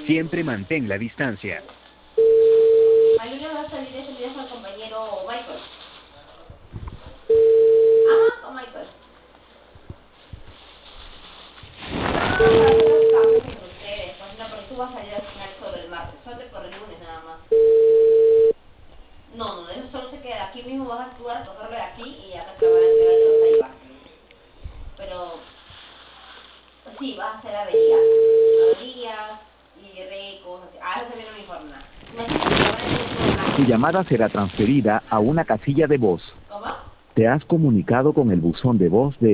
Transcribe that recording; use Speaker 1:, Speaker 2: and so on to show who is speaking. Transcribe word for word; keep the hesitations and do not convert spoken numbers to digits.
Speaker 1: Siempre mantén la distancia.
Speaker 2: Mañana va a salir ese video con el compañero Michael. Ajá, con Michael. No, para hacer los cambios entre ustedes, pues no, porque tú vas a salir al final solo el martes, solo por el lunes nada más. No, no, eso solo se queda aquí mismo, vas a actuar, cogerlo de aquí y acá te lo van a entregar y te vas a llevar. Pero, sí, vas a hacer averías, averías y recos, así. Ah, eso también no me informa. Imagínate que te van a decir
Speaker 1: Tu llamada será transferida a una casilla de voz.
Speaker 2: ¿cómo?
Speaker 1: Te has comunicado con el buzón de voz de